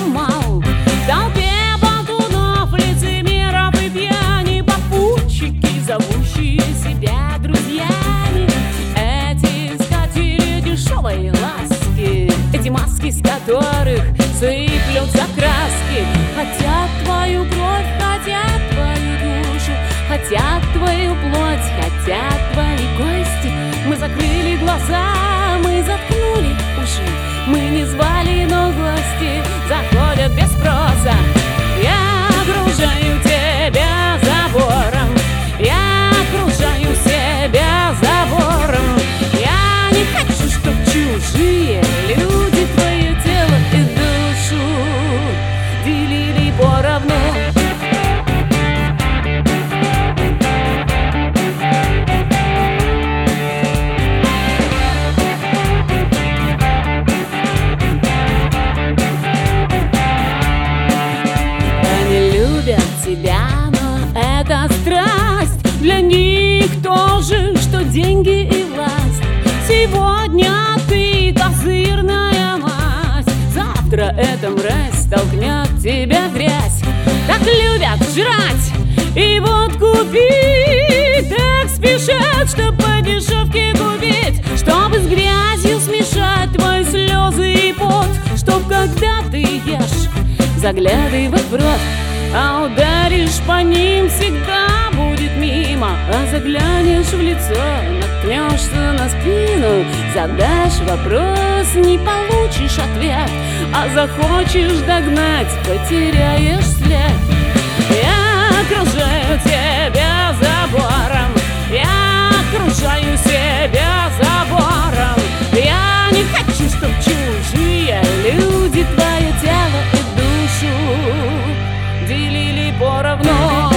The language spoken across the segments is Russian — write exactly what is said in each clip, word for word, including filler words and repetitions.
мал. В толпе болтунов, лицемеров и пьяни, попутчики, зовущие себя друзьями. Эти искатели дешевой ласки, эти маски, с которых сыплются краски, хотят твою кровь, хотят твою душу, хотят твою плоть, хотят твои кости. Мы закрыли глаза, мы заткнули уши, мы не звали, но гости заходят без спроса. Я окружаю тебя забором, я окружаю себя забором. Я не хочу, чтоб чужие люди твое тело и душу делили поровну. Тебя, но это страсть для них тоже, что деньги и власть. Сегодня ты козырная мазь, завтра эта мразь толкнет тебя в грязь. Так любят жрать и водку пить, так спешат, чтоб по дешевке купить, чтобы с грязью смешать твои слезы и пот, чтоб когда ты ешь, заглядывать в рот. А ударишь по ним, всегда будет мимо. А заглянешь в лицо, наткнешься на спину. Задашь вопрос, не получишь ответ, а захочешь догнать, потеряешь след. Я окружаю тебя забором, я окружаю себя забором. Я не хочу, чтоб чужие люди твое тело и душу делили поровну.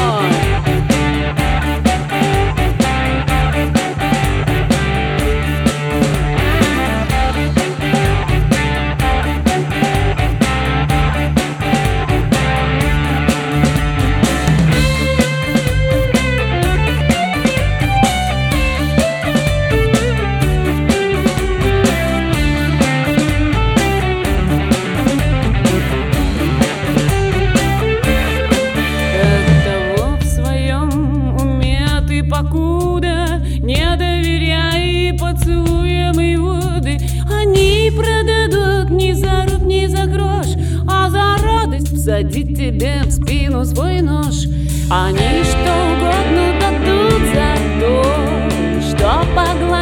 Покуда не доверяй поцелуям и воды, они продадут ни за руб, ни за грош, а за радость всадить тебе в спину свой нож. Они что угодно дадут за то, что поглотить